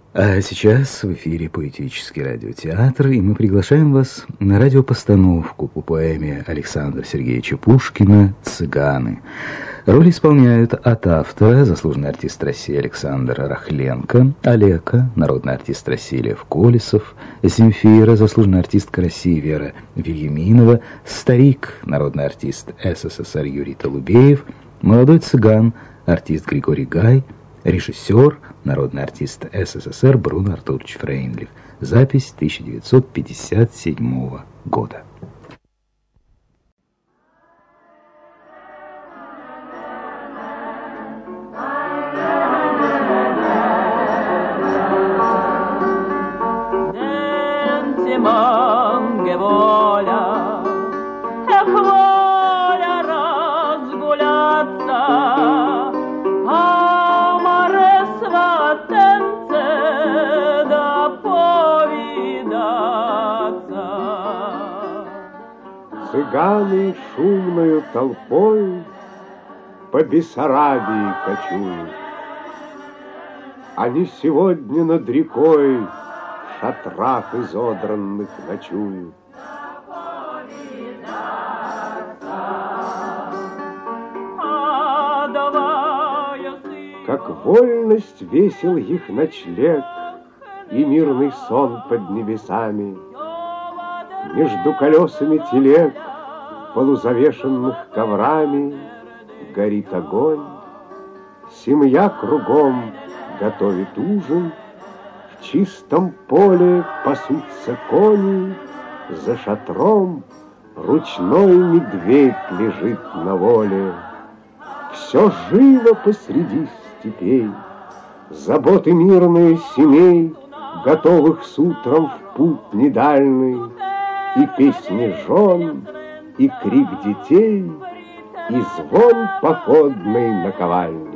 А сейчас в эфире поэтический радиотеатр, и мы приглашаем вас на радиопостановку по поэме Александра Сергеевича Пушкина «Цыганы». Роль исполняют от автора заслуженный артист России Александр Рахленко, Олега, народный артист России Лев Колесов, Земфира, заслуженная артистка России Вера Вильяминова, старик, народный артист СССР Юрий Толубеев, молодой цыган, артист Григорий Гай, режиссер, народный артист СССР Бруно Артурович Фрейндлих. Запись 1957 года. Цыганы шумною толпой по Бессарабии кочуют. Они сегодня над рекой в шатрах изодранных ночуют. Как вольность весел их ночлег и мирный сон под небесами. Между колесами телег, полузавешенных коврами, горит огонь. Семья кругом готовит ужин, в чистом поле пасутся кони, за шатром ручной медведь лежит на воле. Все живо посреди степей, заботы мирные семей, готовых с утром в путь недальный, и песни жен, и крик детей, и звон походной наковальни.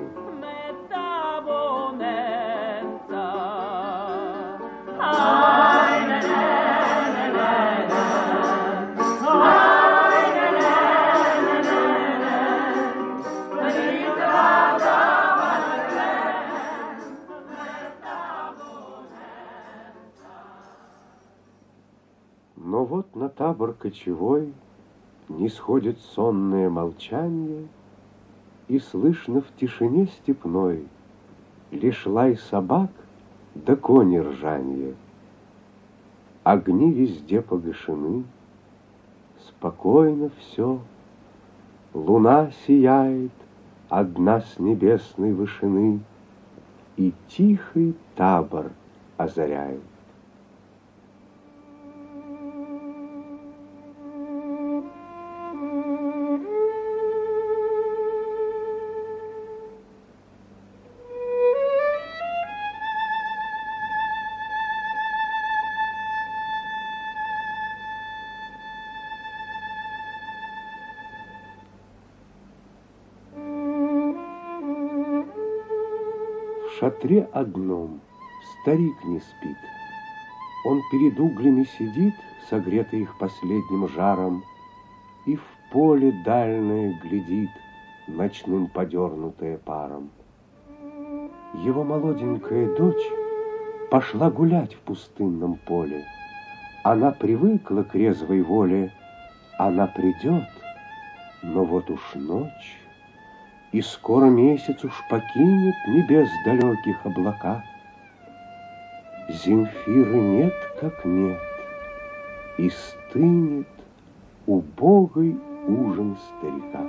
Но вот на табор кочевой не сходит сонное молчанье, и слышно в тишине степной лишь лай собак да кони ржанье. Огни везде погашены, спокойно все. Луна сияет одна с небесной вышины, и тихий табор озаряет. В шатре одном старик не спит. Он перед углями сидит, согретый их последним жаром, и в поле дальнее глядит, ночным подернутое паром. Его молоденькая дочь пошла гулять в пустынном поле. Она привыкла к резвой воле, она придет, но вот уж ночь, и скоро месяц уж покинет небес далеких облака. Земфиры нет, как нет, и стынет убогий ужин старика.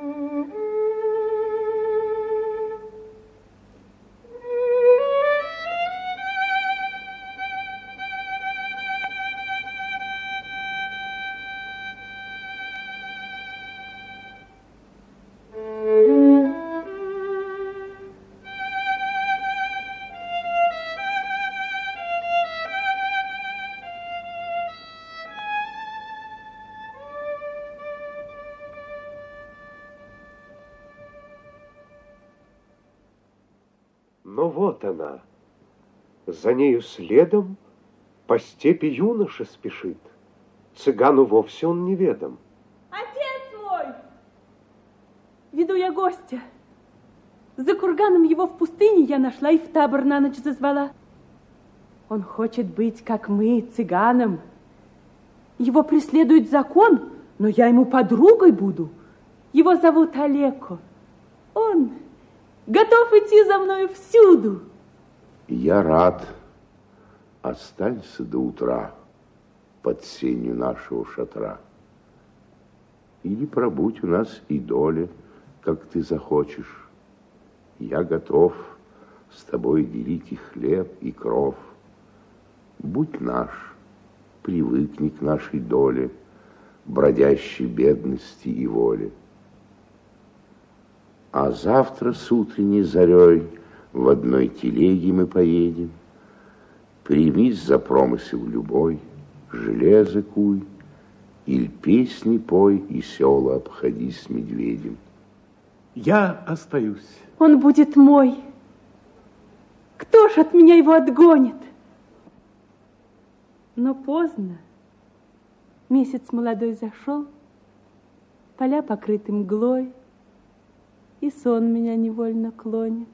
Но вот она, за нею следом по степи юноша спешит. Цыгану вовсе он неведом. Отец мой! Веду я гостя. За курганом его в пустыне я нашла и в табор на ночь зазвала. Он хочет быть, как мы, цыганом. Его преследует закон, но я ему подругой буду. Его зовут Олеко. Он готов идти за мною всюду. Я рад. Останься до утра под сенью нашего шатра. Или пробудь у нас и доли, как ты захочешь. Я готов с тобой делить и хлеб, и кров. Будь наш, привыкни к нашей доле, бродящей бедности и воли. А завтра с утренней зарей в одной телеге мы поедем. Примись за промысел любой, железо куй, иль песни пой и села обходи с медведем. Я остаюсь. Он будет мой. Кто ж от меня его отгонит? Но поздно. Месяц молодой зашел, поля покрыты мглой, и сон меня невольно клонит.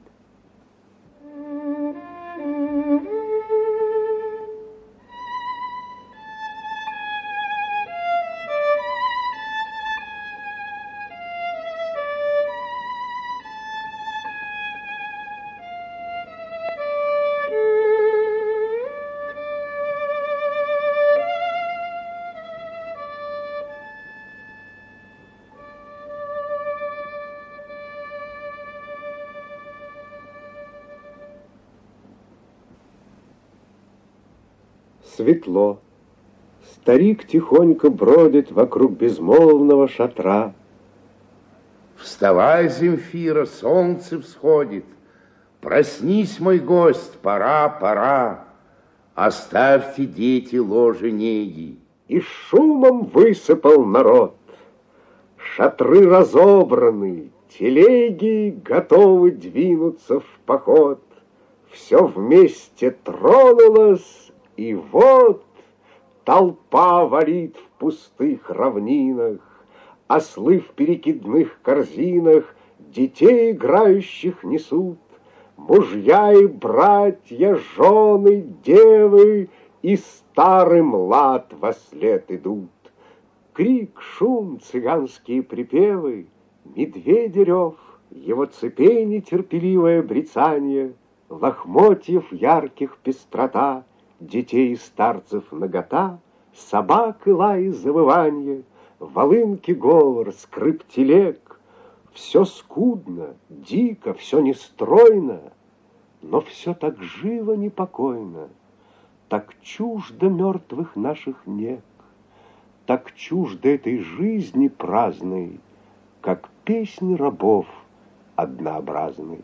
Светло. Старик тихонько бродит вокруг безмолвного шатра. Вставай, Земфира, солнце всходит. Проснись, мой гость, пора, пора. Оставьте, дети, ложе неги. И шумом высыпал народ. Шатры разобраны, телеги готовы двинуться в поход. Все вместе тронулось, и вот толпа валит в пустых равнинах, ослы в перекидных корзинах детей играющих несут, мужья и братья, жены, девы и старый млад вослед идут. Крик, шум, цыганские припевы, медведя рев, его цепей нетерпеливое брецанье, лохмотьев ярких пестрота, детей и старцев нагота, собак и лай завыванье, волынки говор, скрип телег. Все скудно, дико, все нестройно, но все так живо, непокойно, так чуждо мертвых наших нег, так чуждо этой жизни праздной, как песни рабов однообразной.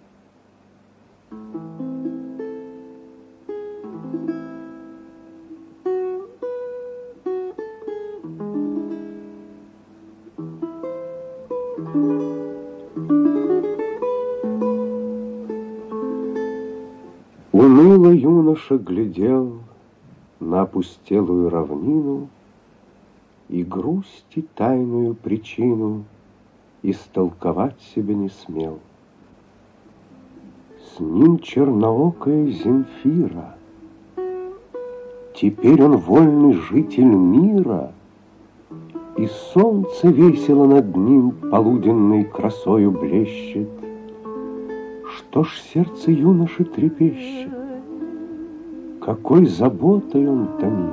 Уныло юноша глядел на опустелую равнину и грусти тайную причину истолковать себе не смел. С ним черноокая Земфира, теперь он вольный житель мира, и солнце весело над ним полуденной красою блещет. Что ж сердце юноши трепещет, какой заботой он томит.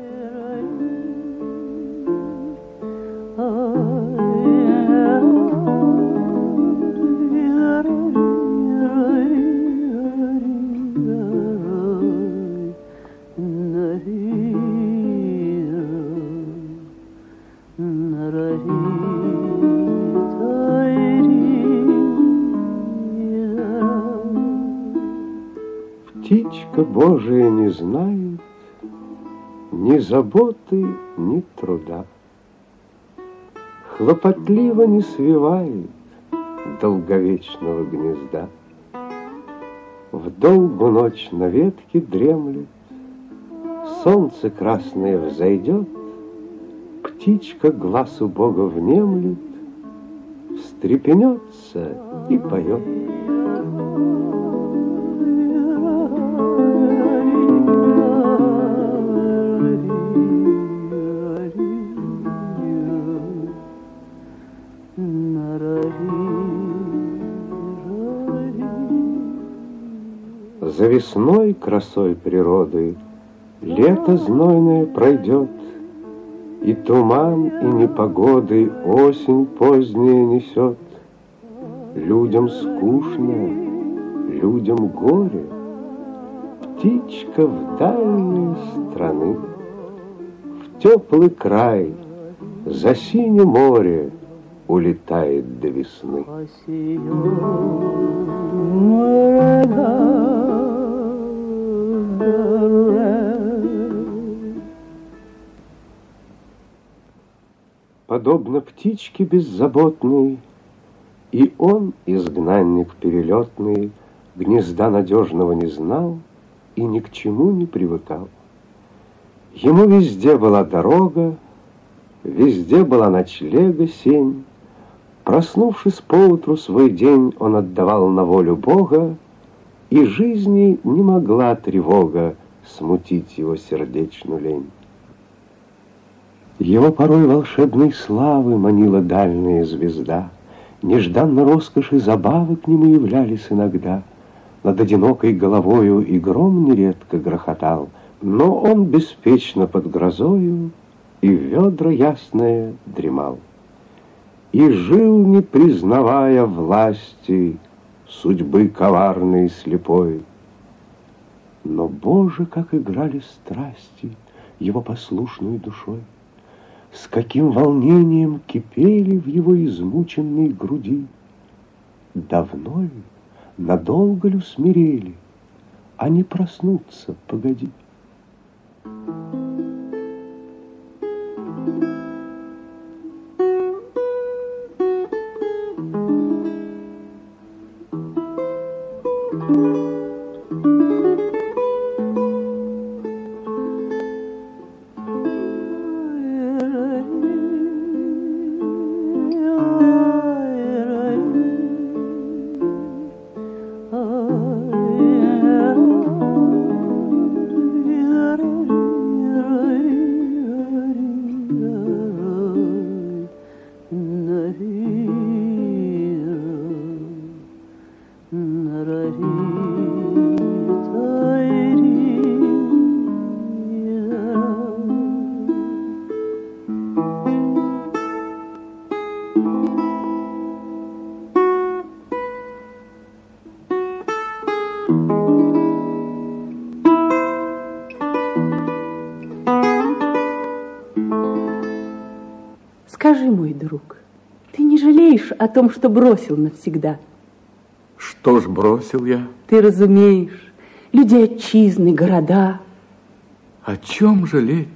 Птичка Божия не знает ни заботы, ни труда, хлопотливо не свивает долговечного гнезда. В долгу ночь на ветке дремлет, солнце красное взойдет, птичка глазу Бога внемлет, встрепенется и поет. красой природы. Лето знойное пройдет, и туман, и непогоды осень поздняя несет. Людям скучно, людям горе, птичка в дальние страны, в теплый край, за синее море улетает до весны. Подобно птичке беззаботной, и он, изгнанник перелетный, гнезда надежного не знал и ни к чему не привыкал. Ему везде была дорога, везде была ночлега сень. Проснувшись поутру свой день, он отдавал на волю Бога, и жизни не могла тревога смутить его сердечную лень. Его порой волшебной славы манила дальняя звезда, нежданно роскоши забавы к нему являлись иногда. Над одинокой головою и гром нередко грохотал, но он беспечно под грозою и в ведра ясное дремал. И жил, не признавая власти судьбы коварной и слепой. Но, Боже, как играли страсти его послушной душой! С каким волнением кипели в его измученной груди! Давно ли, надолго ли усмирели, а не проснуться, погоди. Скажи, мой друг, ты не жалеешь о том, что бросил навсегда? Что ж бросил я? Ты разумеешь, людей отчизны, города. О чем жалеть?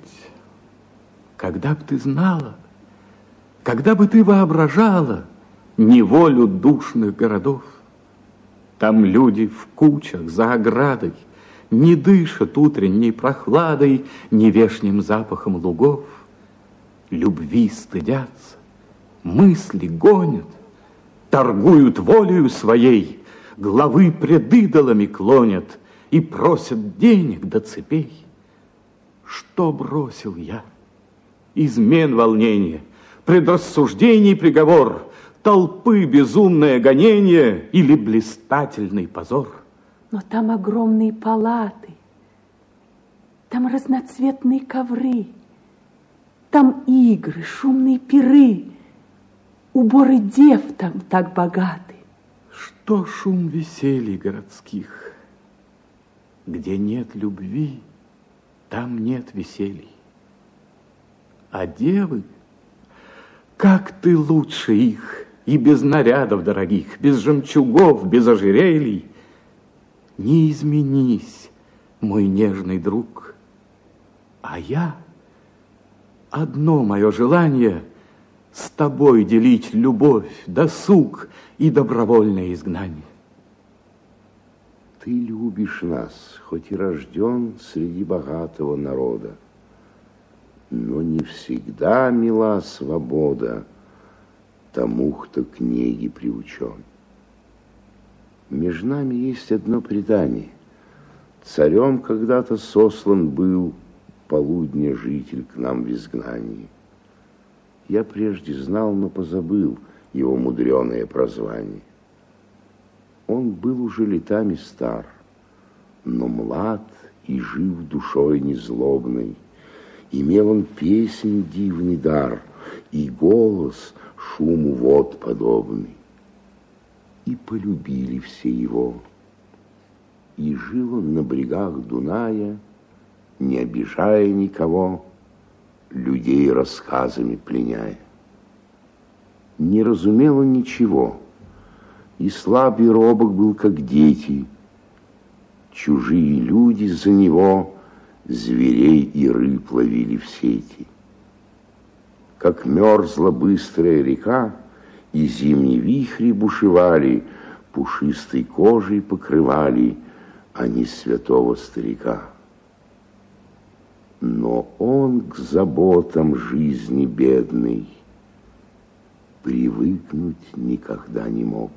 Когда б ты знала, когда бы ты воображала неволю душных городов. Там люди в кучах за оградой не дышат утренней прохладой, ни вешним запахом лугов. Любви стыдятся, мысли гонят, торгуют волею своей, главы пред идолами клонят и просят денег до цепей. Что бросил я? Измен волнение, предрассуждений приговор, толпы безумное гонение или блистательный позор? Но там огромные палаты, там разноцветные ковры, там игры, шумные пиры, уборы дев там так богаты. Что шум веселья городских? Где нет любви, там нет веселий. А девы, как ты лучше их, и без нарядов дорогих, без жемчугов, без ожерелий. Не изменись, мой нежный друг, а я... Одно мое желание — с тобой делить любовь, досуг и добровольное изгнание. Ты любишь нас, хоть и рожден среди богатого народа, но не всегда мила свобода тому, кто к неге приучен. Между нами есть одно предание. Царем когда-то сослан был полудня житель к нам в изгнании. Я прежде знал, но позабыл его мудреное прозвание. Он был уже летами стар, Но млад и жив душой незлобной, имел он песнь дивный дар и голос шуму вод подобный. И полюбили все его. И жил он на брегах Дуная, не обижая никого, людей рассказами пленяя. Не разумел он ничего, и слаб и робок был, как дети. Чужие люди за него зверей и рыб ловили в сети. Как мерзла быстрая река, и зимние вихри бушевали, пушистой кожей покрывали они святого старика. Но он к заботам жизни бедной привыкнуть никогда не мог.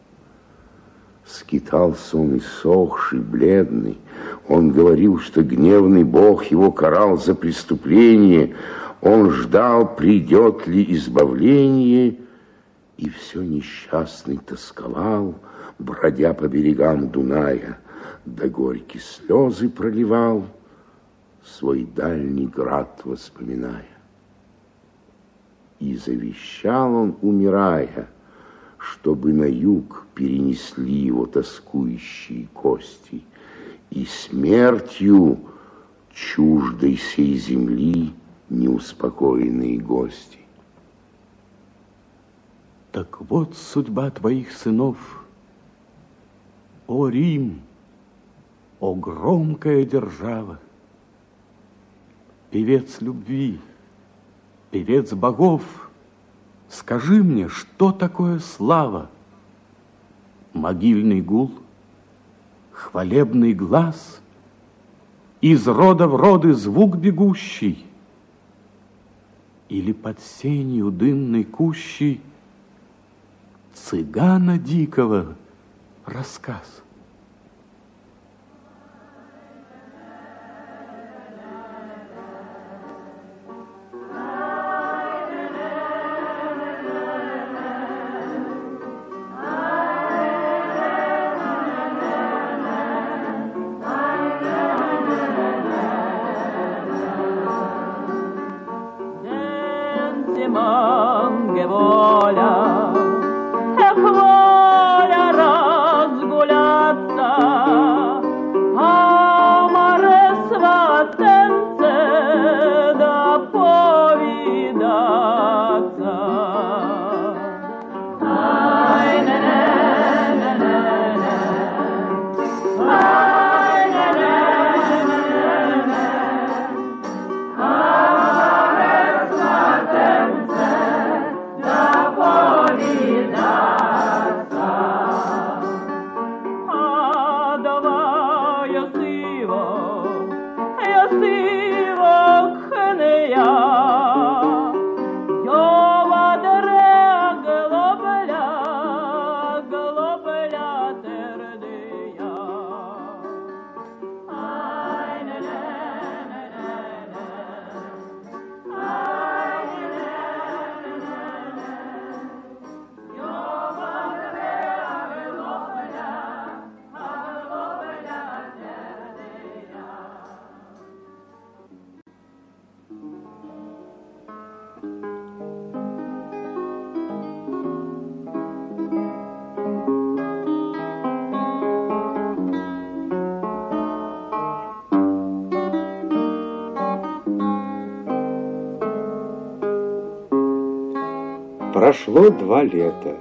Скитался он иссохший, бледный. Он говорил, что гневный Бог его карал за преступление. Он ждал, придет ли избавление, и все несчастный тосковал, бродя по берегам Дуная, да горькие слезы проливал, свой дальний град воспоминая. И завещал он, умирая, чтобы на юг перенесли его тоскующие кости, и смертью чуждой сей земли неуспокоенные гости. Так вот судьба твоих сынов, о Рим, о громкая держава, певец любви, певец богов, скажи мне, что такое слава? Могильный гул, хвалебный глаз, из рода в роды звук бегущий, или под сенью дымной кущей цыгана дикого рассказ? Прошло 2 лета.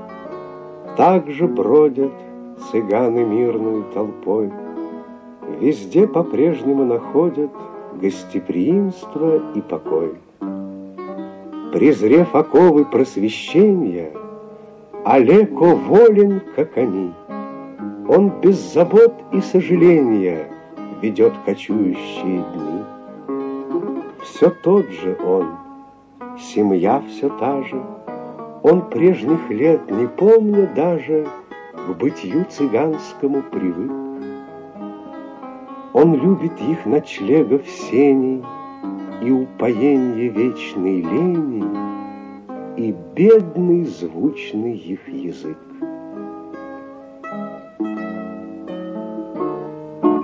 Так же бродят цыганы мирной толпой. Везде по-прежнему находят гостеприимство и покой. Презрев оковы просвещения, Олеко волен, как они. Он без забот и сожаления ведет кочующие дни. Все тот же он, семья все та же, он прежних лет, не помня даже, к бытию цыганскому привык. Он любит их ночлегов сеней и упоенье вечной лени, и бедный звучный их язык.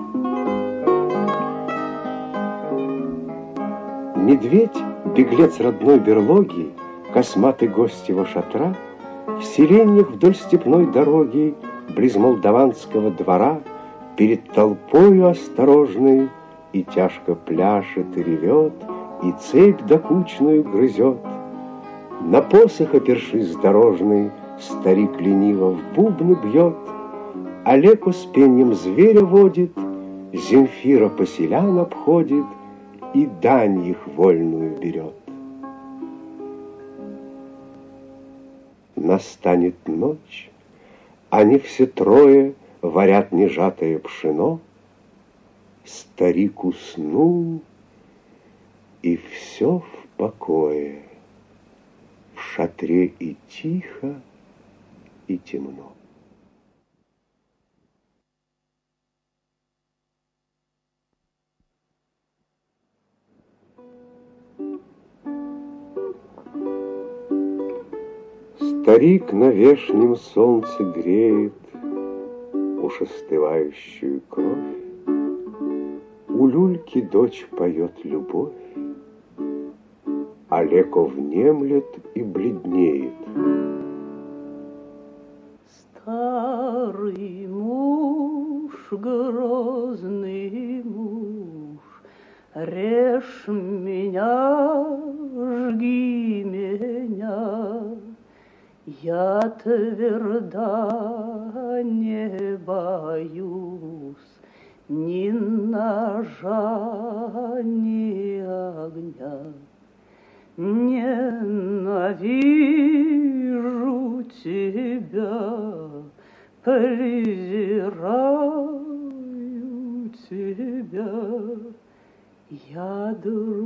Медведь, беглец родной берлоги, косматый гость его шатра, в селеньях вдоль степной дороги, близ молдаванского двора, перед толпою осторожной и тяжко пляшет и ревет, и цепь докучную грызет. На посох, опершись дорожный, старик лениво в бубны бьет, Олеку с пеньем зверя водит, Земфира поселян обходит и дань их вольную берет. Настанет ночь, они все трое варят нежатое пшено, старик уснул, и все в покое, в шатре и тихо, и темно. Старик на вешнем солнце греет уж остывающую кровь. У люльки дочь поет любовь, Олеко внемлет и бледнеет. Старый муж, грозный муж, режь меня, жги меня. Я тверда, не боюсь ни ножа, ни огня. Ненавижу тебя, презираю тебя. Я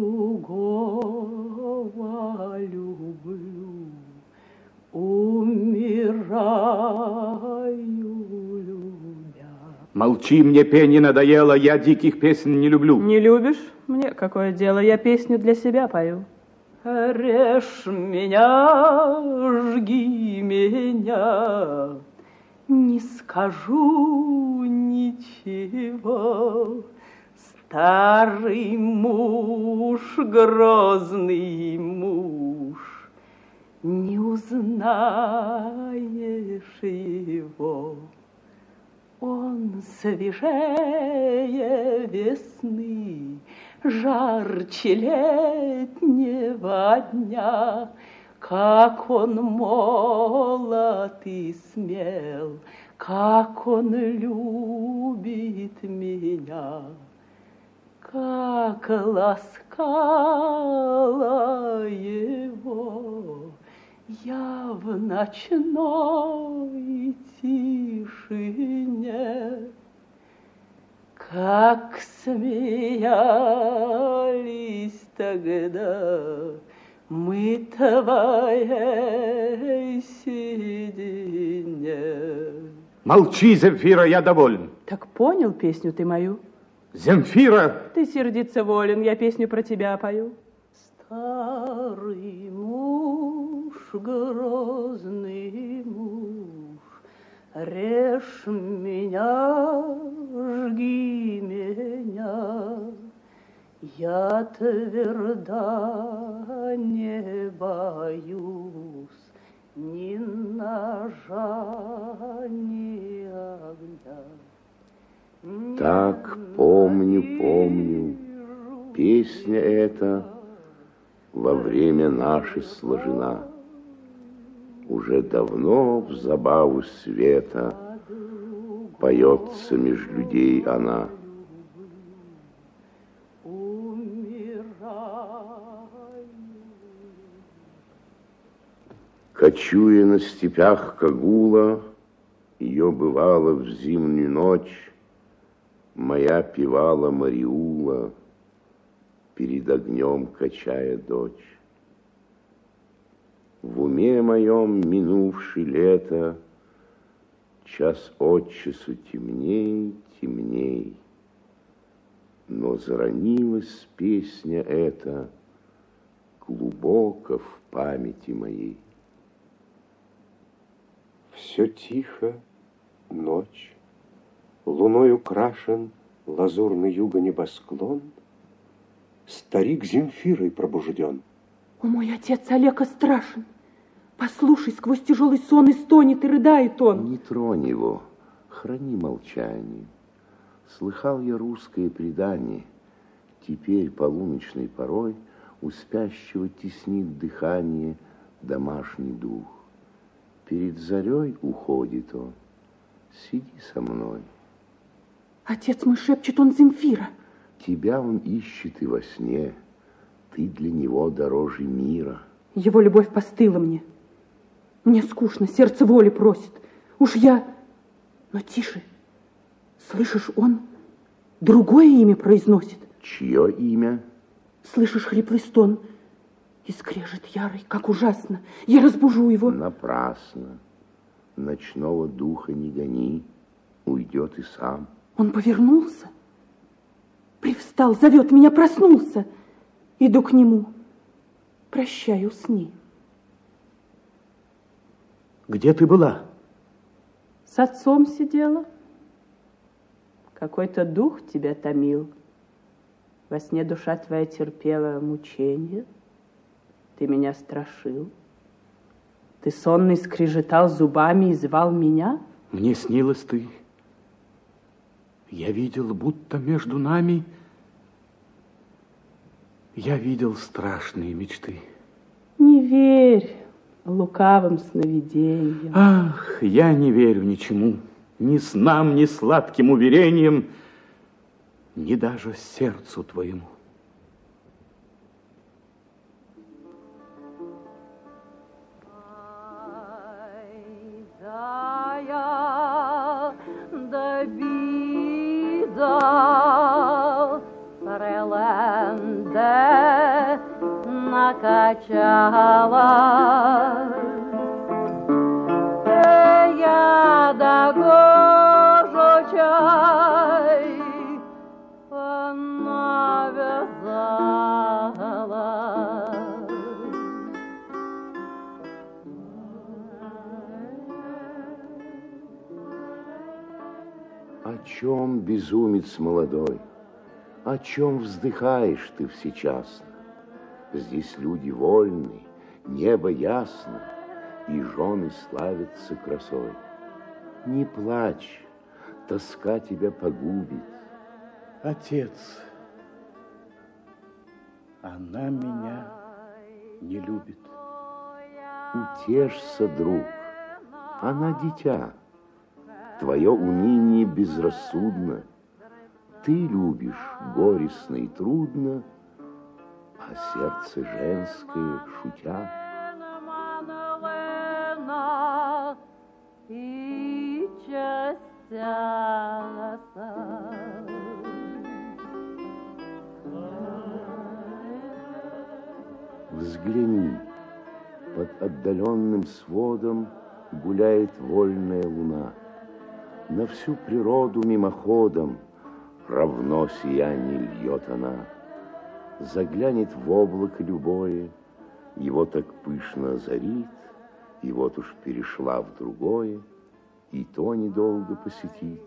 другого люблю, умираю, любя. Молчи, мне пение надоело, я диких песен не люблю. Не любишь? Мне какое дело, я песню для себя пою. Режь меня, жги меня, не скажу ничего. Старый муж, грозный муж, не узнаешь его. Он свежее весны, жарче летнего дня. Как он молод и смел, как он любит меня. Как ласкала его я в ночной тишине, как смеялись тогда мы твоей седине. Молчи, Земфира, я доволен. Так понял песню ты мою? Земфира! Ты сердиться волен, я песню про тебя пою. Старый муж, грозный муж, режь меня, жги меня. Я тверда, не боюсь ни ножа, ни огня. Так, помню, песня эта во время нашей сложена. Уже давно в забаву света поется меж людей она. Кочуя на степях Кагула, ее бывало в зимнюю ночь, моя певала Мариула, перед огнем качая дочь. В уме моем минувший лето, час от часу темней, темней, но заронилась песня эта глубоко в памяти моей. Все тихо, ночь, луной украшен лазурный юго небосклон. Старик Земфирой пробужден. О, мой отец Олега страшен. Послушай, сквозь тяжелый сон и стонет, и рыдает он. Не тронь его, храни молчание. Слыхал я русское предание. Теперь полуночной порой у спящего теснит дыхание домашний дух. Перед зарей уходит он. Сиди со мной. Отец мой шепчет, он Земфира. Тебя он ищет и во сне. Ты для него дороже мира. Его любовь постыла мне. Мне скучно, сердце воли просит. Уж я... Но тише. Слышишь, он другое имя произносит. Чье имя? Слышишь хриплый стон и скрежет ярый, как ужасно. Я разбужу его. Напрасно. Ночного духа не гони, уйдет и сам. Он повернулся, привстал, зовет меня, проснулся. Иду к нему, прощаю, усни. Где ты была? С отцом сидела. Какой-то дух тебя томил. Во сне душа твоя терпела мученье. Ты меня страшил. Ты сонный скрежетал зубами и звал меня? Мне снилась ты. Я видел, будто между нами... Я видел страшные мечты. Не верь лукавым сновидениям. Ах, я не верю ничему. Ни снам, ни сладким уверениям, ни даже сердцу твоему. Накачала я догожу чай, навязала. О чем, безумец молодой, о чем вздыхаешь ты всечасно? Здесь люди вольны, небо ясно, и жены славятся красой. Не плачь, тоска тебя погубит. Отец, она меня не любит. Утешься, друг, она дитя. Твое уныние безрассудно. Ты любишь горестно и трудно, а сердце женское, шутя. Взгляни, под отдаленным сводом гуляет вольная луна. На всю природу мимоходом равно сияние льет она. Заглянет в облако любое, его так пышно озарит, и вот уж перешла в другое, и то недолго посетит.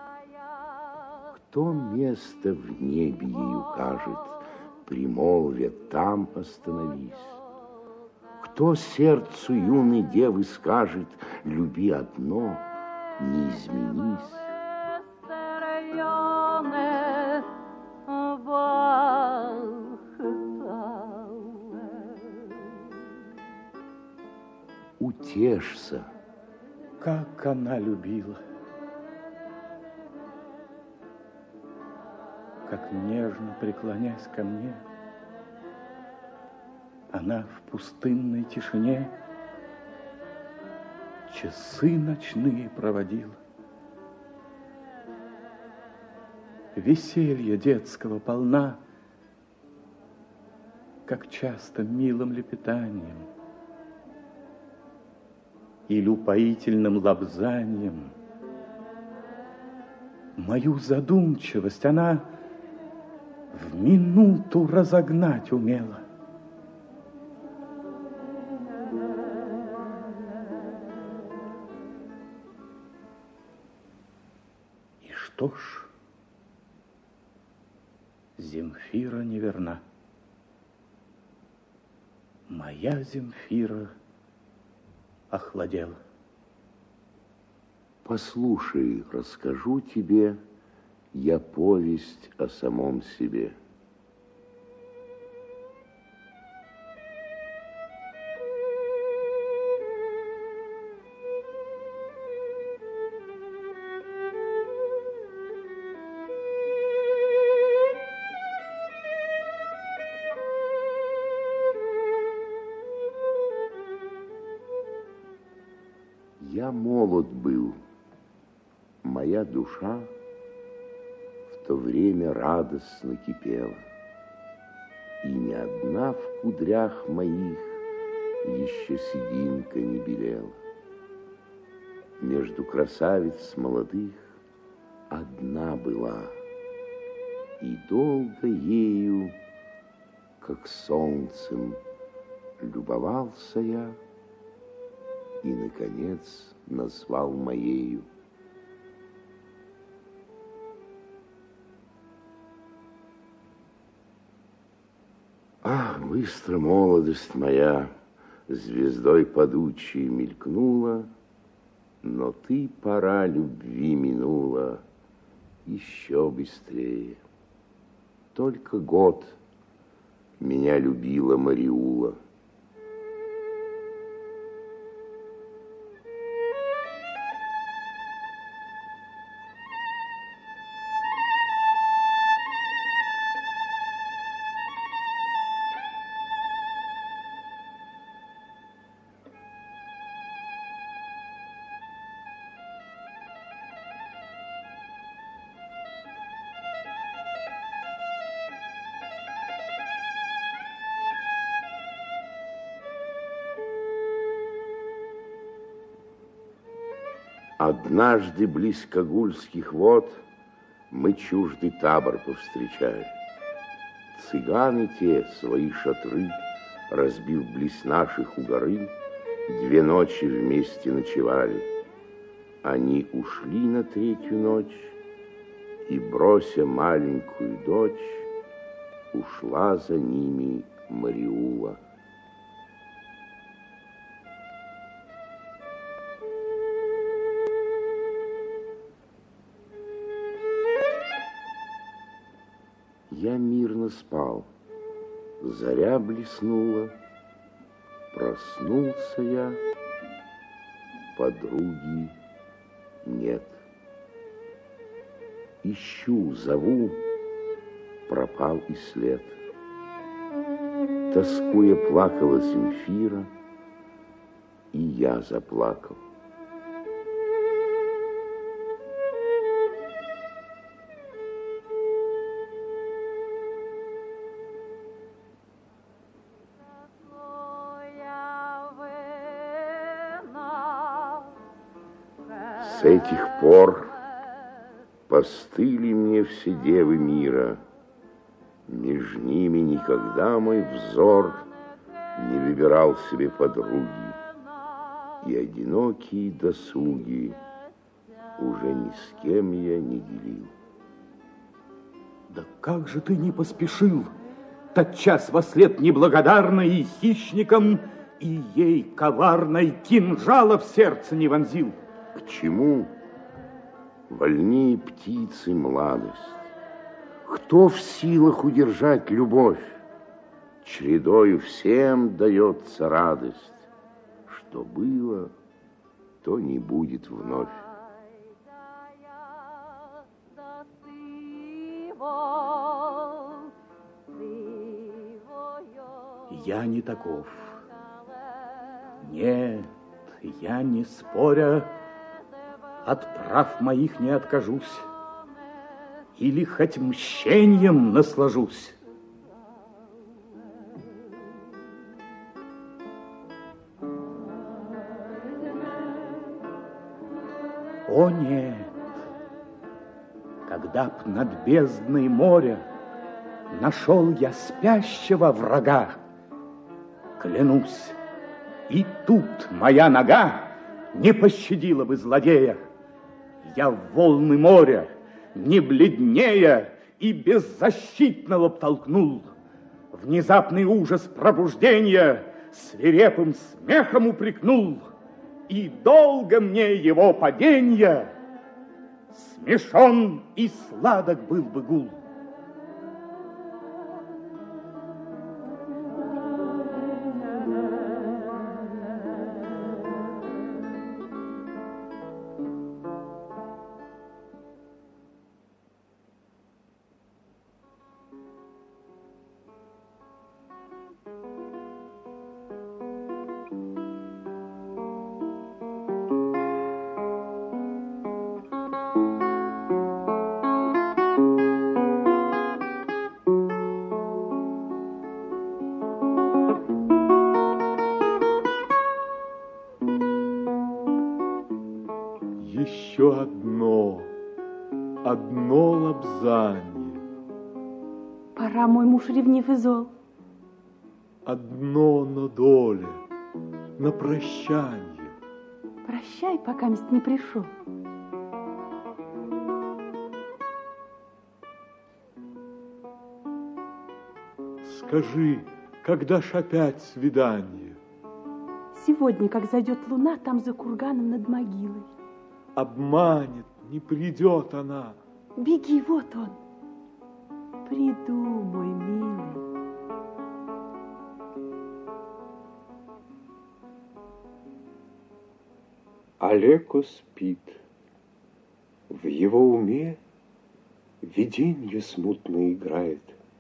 Кто место в небе ей укажет, примолвя, там остановись? Кто сердцу юной девы скажет, люби одно, не изменись? Утешься. Как она любила. Как нежно преклонясь ко мне, она в пустынной тишине часы ночные проводила. Веселье детского полна, как часто милым лепетанием или упоительным лобзанием. Мою задумчивость она в минуту разогнать умела. И что ж, Земфира неверна. Моя Земфира охладела. Послушай, расскажу тебе я повесть о самом себе. Я молод был, моя душа в то время радостно кипела, и ни одна в кудрях моих еще сединка не белела. Между красавиц молодых одна была, и долго ею, как солнцем, любовался я, и, наконец, назвал моею. Ах, быстро молодость моя звездой падучей мелькнула, но ты, пора любви, минула еще быстрее. Только год меня любила Мариула. Однажды близ Когульских вод мы чуждый табор повстречали. Цыганы те свои шатры, разбив близ наших у горы, 2 ночи вместе ночевали. Они ушли на 3-ю ночь, и, брося маленькую дочь, ушла за ними Мариула. Я мирно спал, заря блеснула, проснулся я, подруги нет. Ищу, зову, пропал и след. Тоскуя плакала Земфира, и я заплакал. С этих пор постыли мне все девы мира, меж ними никогда мой взор не выбирал себе подруги, и одинокие досуги уже ни с кем я не делил. Да как же ты не поспешил, тотчас вослед неблагодарной и хищником, и ей коварной кинжала в сердце не вонзил? К чему вольнее птицы младость? Кто в силах удержать любовь? Чередою всем дается радость. Что было, то не будет вновь. Я не таков. Нет, я не споря, от прав моих не откажусь, или хоть мщением наслажусь. О нет, когда б над бездной моря нашел я спящего врага, клянусь, и тут моя нога не пощадила бы злодея. Я в волны моря, не бледнее, и беззащитного б толкнул. Внезапный ужас пробуждения свирепым смехом упрекнул, и долго мне его паденья смешон и сладок был бы гул. Еще одно лобзанье. Пора, мой муж ревнив и зол. Одно на доле, на прощанье. Прощай, пока мест не пришел. Скажи, когда ж опять свидание? Сегодня, как зайдет луна, там за курганом над могилой. Обманет, не придет она. Беги, вот он. Приду, мой милый. Алеко спит. В его уме виденье смутно играет.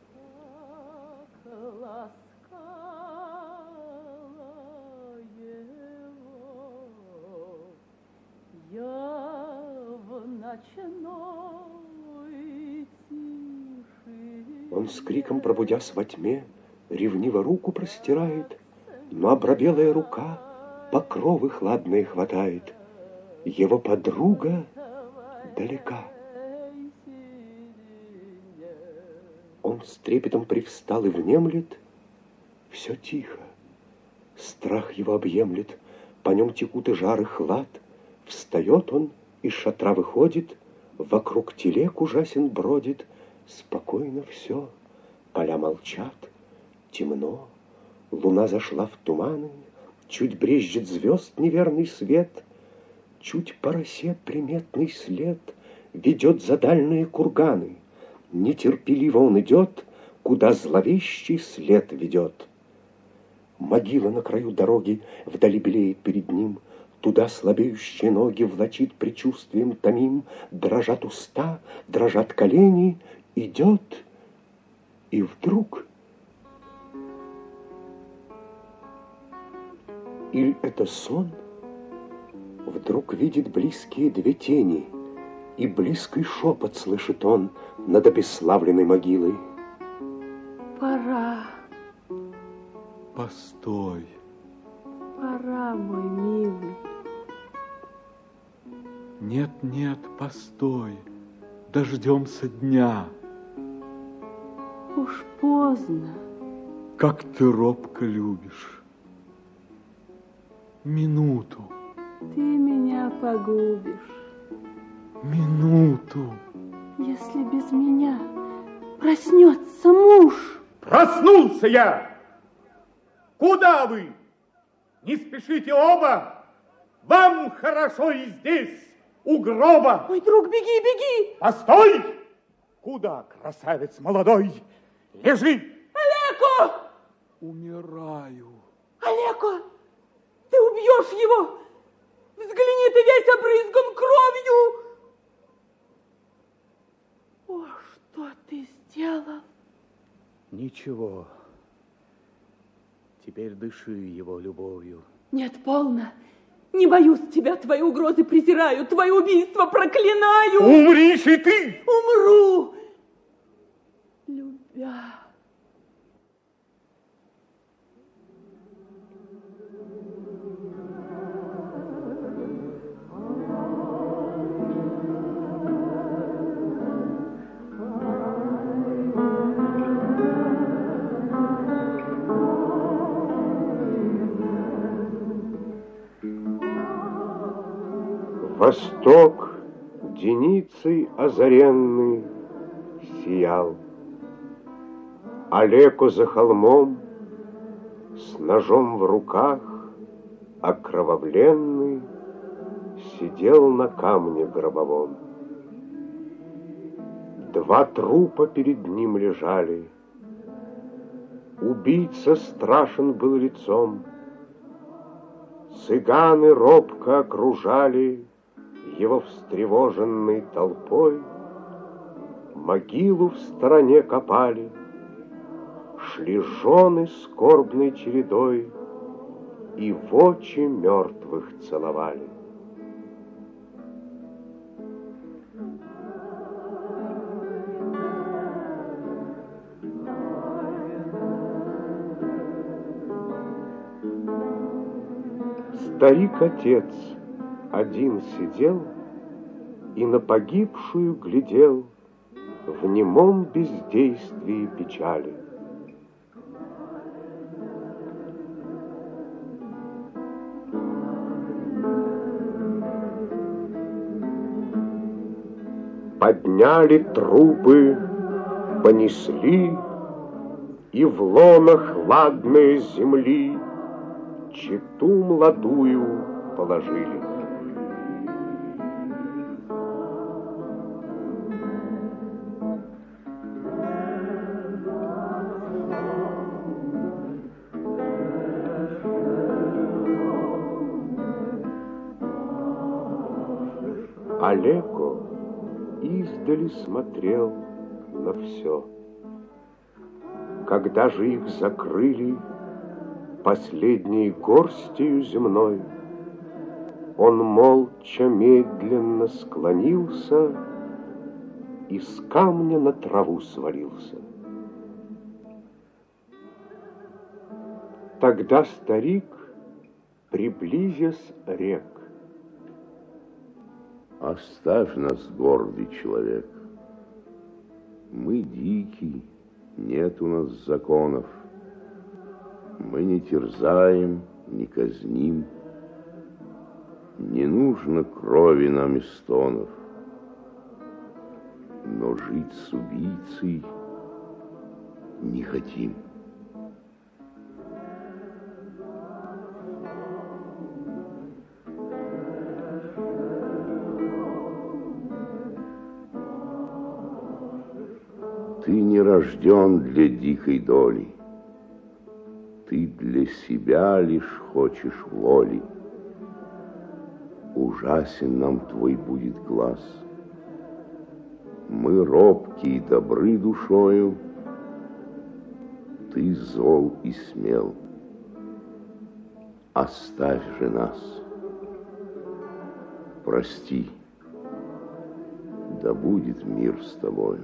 Он с криком, пробудясь во тьме, ревниво руку простирает, но обрабелая рука покровы хладные хватает. Его подруга далека. Он с трепетом привстал и внемлет. Все тихо. Страх его объемлет. По нем текут и жар, и хлад. Встает он, из шатра выходит, вокруг телег ужасен бродит. Спокойно все, поля молчат, темно. Луна зашла в туманы, чуть брезжит звезд неверный свет, чуть по росе приметный след ведет за дальние курганы. Нетерпеливо он идет, куда зловещий след ведет. Могила на краю дороги вдали белеет перед ним. Туда слабеющие ноги влачит предчувствием томим. Дрожат уста, дрожат колени. Идет, и вдруг... Иль это сон? Вдруг видит близкие две тени, и близкий шепот слышит он над обесславленной могилой. Пора. Постой. Пора, мой милый. Нет, нет, постой. Дождемся дня. Уж поздно. Как ты робко любишь. Минуту. Ты меня погубишь. Минуту. Если без меня проснется муж. Проснулся я! Куда вы? Не спешите оба! Вам хорошо и здесь, у гроба. Мой друг, беги, беги! Постой! Куда, красавец молодой? Лежи! Алеко! Умираю. Алеко! Ты убьешь его! Взгляни, ты весь обрызган кровью! О, что ты сделал? Ничего. Теперь дыши его любовью. Нет, полно. Не боюсь тебя, твои угрозы презираю, твое убийство проклинаю. Умришь и ты! Умру, любя. Восток деницей озаренный сиял. Алеко за холмом с ножом в руках, окровавленный, сидел на камне гробовом. Два трупа перед ним лежали. Убийца страшен был лицом. Цыганы робко окружали его встревоженной толпой, могилу в стороне копали, шли жены скорбной чередой и в очи мертвых целовали. Старик-отец один сидел и на погибшую глядел в немом бездействии печали. Подняли трупы, понесли, и в лонах ладной земли читу молодую положили. Алеко издали смотрел на все. Когда же их закрыли последней горстью земной, он молча медленно склонился и с камня на траву свалился. Тогда старик, приблизясь, рек: оставь нас, гордый человек. Мы дикий, нет у нас законов. Мы не терзаем, не казним. Не нужно крови нам и стонов. Но жить с убийцей не хотим. Ты не рожден для дикой доли. Ты для себя лишь хочешь воли. Ужасен нам твой будет глаз. Мы робкие и добры душою, ты зол и смел. Оставь же нас. Прости, да будет мир с тобою.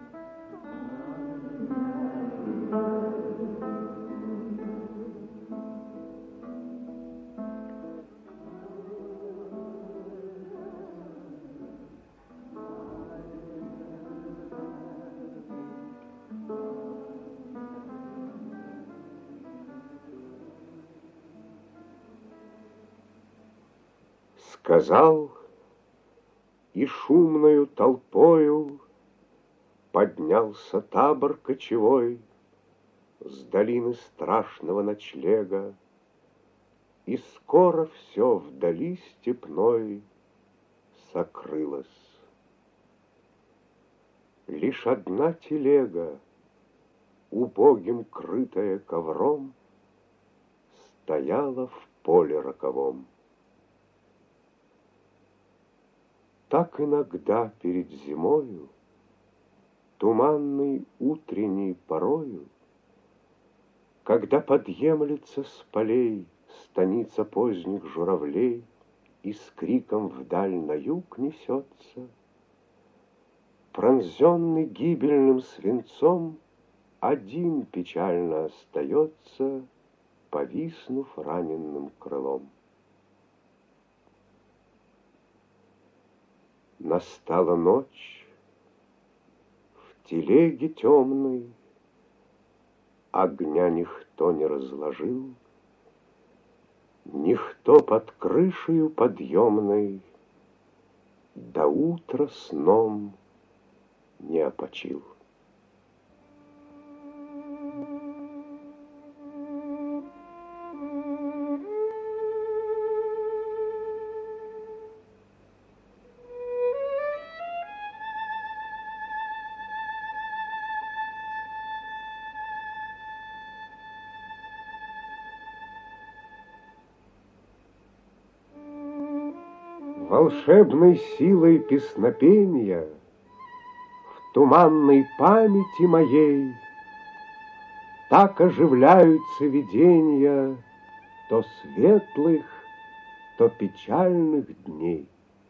Сказал, и шумною толпою поднялся табор кочевой с долины страшного ночлега, и скоро все вдали степной сокрылось. Лишь одна телега, убогим крытая ковром, стояла в поле роковом. Так иногда перед зимою, туманной утренней порою, когда подъемлется с полей станица поздних журавлей и с криком вдаль на юг несется, пронзенный гибельным свинцом, один печально остается, повиснув раненным крылом. Настала ночь, в телеге темной огня никто не разложил, никто под крышею подъемной до утра сном не опочил. Волшебной силой песнопения в туманной памяти моей так оживляются видения то светлых, то печальных дней.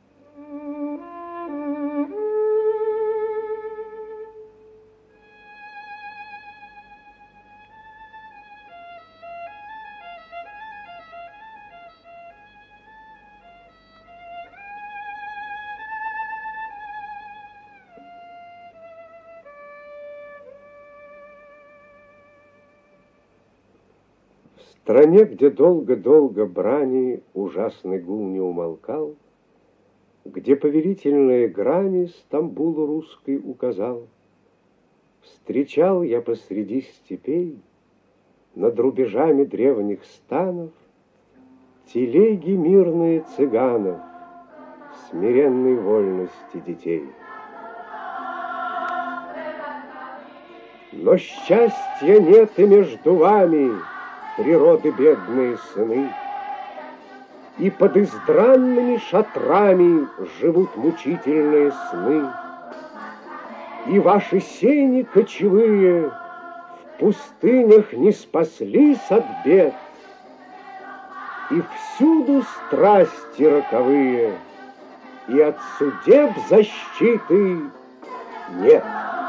В стране, где долго-долго брани ужасный гул не умолкал, где повелительные грани Стамбул русский указал, встречал я посреди степей над рубежами древних станов телеги мирные цыганов, смиренной вольности детей. Но счастья нет и между вами, природы бедные сыны, и под издранными шатрами живут мучительные сны. И ваши сени кочевые в пустынях не спаслись от бед, и всюду страсти роковые, и от судеб защиты нет.